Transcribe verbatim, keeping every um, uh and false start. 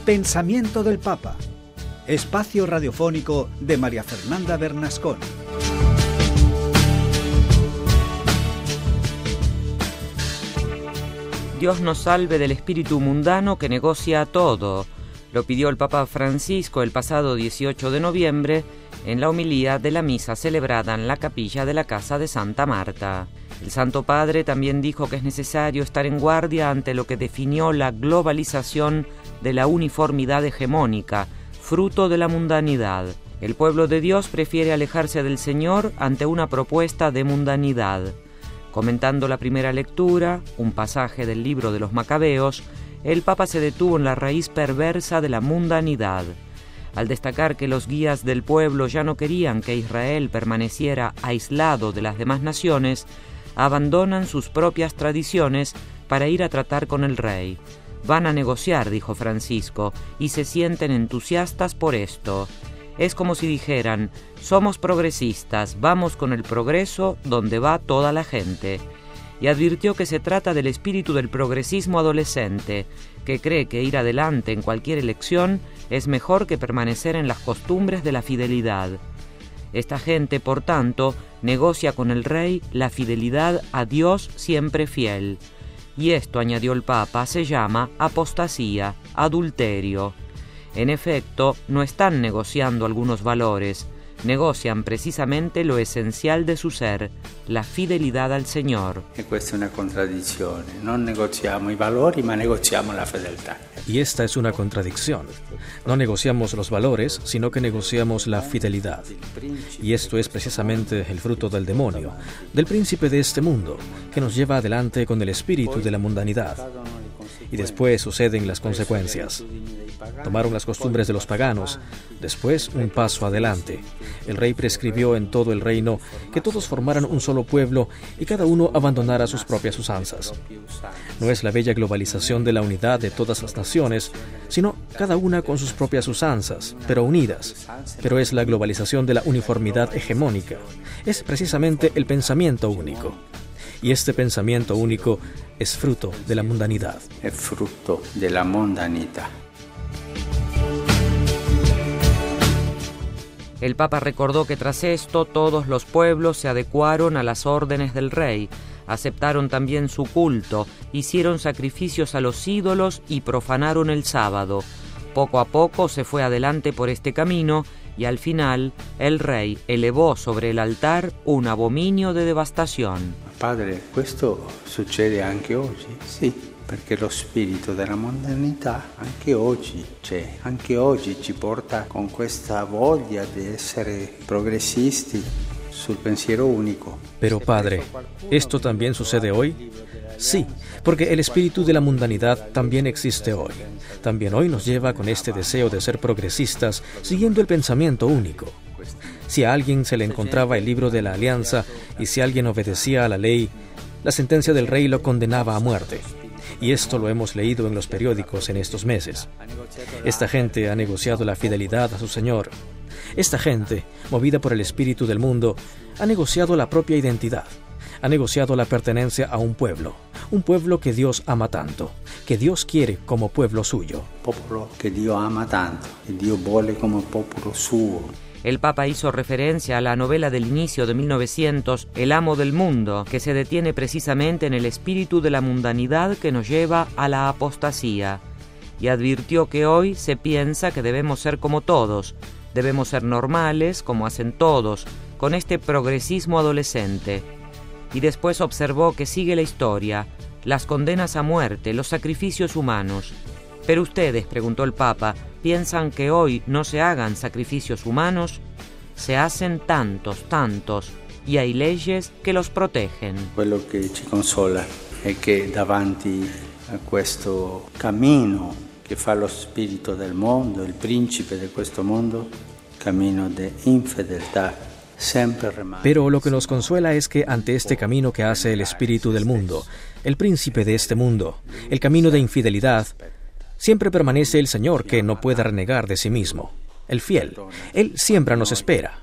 Pensamiento del Papa. Espacio radiofónico de María Fernanda Bernasconi. Dios nos salve del espíritu mundano que negocia todo. Lo pidió el Papa Francisco el pasado dieciocho de noviembre en la homilía de la misa celebrada en la capilla de la Casa de Santa Marta. El Santo Padre también dijo que es necesario estar en guardia ante lo que definió la globalización de la uniformidad hegemónica, fruto de la mundanidad. El pueblo de Dios prefiere alejarse del Señor ante una propuesta de mundanidad. Comentando la primera lectura, un pasaje del libro de los Macabeos, el Papa se detuvo en la raíz perversa de la mundanidad. Al destacar que los guías del pueblo ya no querían que Israel permaneciera aislado de las demás naciones, abandonan sus propias tradiciones para ir a tratar con el rey. Van a negociar, dijo Francisco, y se sienten entusiastas por esto. Es como si dijeran, somos progresistas, vamos con el progreso donde va toda la gente. Y advirtió que se trata del espíritu del progresismo adolescente, que cree que ir adelante en cualquier elección es mejor que permanecer en las costumbres de la fidelidad. Esta gente, por tanto, negocia con el rey la fidelidad a Dios siempre fiel. Y esto, añadió el Papa, se llama apostasía, adulterio. En efecto, no están negociando algunos valores, negocian precisamente lo esencial de su ser, la fidelidad al Señor. E questa è una contraddizione, non negoziamo i valori, ma negoziamo la fedeltà. Y esta es una contradicción. No negociamos los valores, sino que negociamos la fidelidad. Y esto es precisamente el fruto del demonio, del príncipe de este mundo, que nos lleva adelante con el espíritu de la mundanidad. Y después suceden las consecuencias. Tomaron las costumbres de los paganos, después un paso adelante. El rey prescribió en todo el reino que todos formaran un solo pueblo y cada uno abandonara sus propias usanzas. No es la bella globalización de la unidad de todas las naciones, sino cada una con sus propias usanzas, pero unidas. Pero es la globalización de la uniformidad hegemónica. Es precisamente el pensamiento único. Y este pensamiento único es fruto de la mundanidad. Es fruto de la mundanidad. El Papa recordó que tras esto todos los pueblos se adecuaron a las órdenes del rey, aceptaron también su culto, hicieron sacrificios a los ídolos y profanaron el sábado. Poco a poco se fue adelante por este camino y al final el rey elevó sobre el altar un abominio de devastación. Padre, questo succede anche oggi? Sì, perché lo spirito della modernità anche oggi c'è, anche oggi ci porta con questa voglia di essere progressisti sul pensiero único. Pero Padre, ¿esto también sucede hoy? Sí, porque el espíritu de la mundanidad también existe hoy. También hoy nos lleva con este deseo de ser progresistas, siguiendo el pensamiento único. Si a alguien se le encontraba el libro de la alianza y si alguien obedecía a la ley, la sentencia del rey lo condenaba a muerte. Y esto lo hemos leído en los periódicos en estos meses. Esta gente ha negociado la fidelidad a su Señor. Esta gente, movida por el espíritu del mundo, ha negociado la propia identidad. Ha negociado la pertenencia a un pueblo, un pueblo que Dios ama tanto, que Dios quiere como pueblo suyo. Pueblo que Dios ama tanto, que Dios vuole como pueblo suyo. El Papa hizo referencia a la novela del inicio de mil novecientos, El amo del mundo, que se detiene precisamente en el espíritu de la mundanidad que nos lleva a la apostasía, y advirtió que hoy se piensa que debemos ser como todos, debemos ser normales como hacen todos, con este progresismo adolescente. Y después observó que sigue la historia, las condenas a muerte, los sacrificios humanos. Pero ustedes, preguntó el Papa, ¿piensan que hoy no se hagan sacrificios humanos? Se hacen tantos, tantos, y hay leyes que los protegen. Quello che ci consola è che davanti a questo cammino che fa lo spirito del mondo, il principe di questo mondo, cammino di infedeltà. Pero lo que nos consuela es que ante este camino que hace el espíritu del mundo, el príncipe de este mundo, el camino de infidelidad, siempre permanece el Señor que no puede renegar de sí mismo, el fiel. Él siempre nos espera.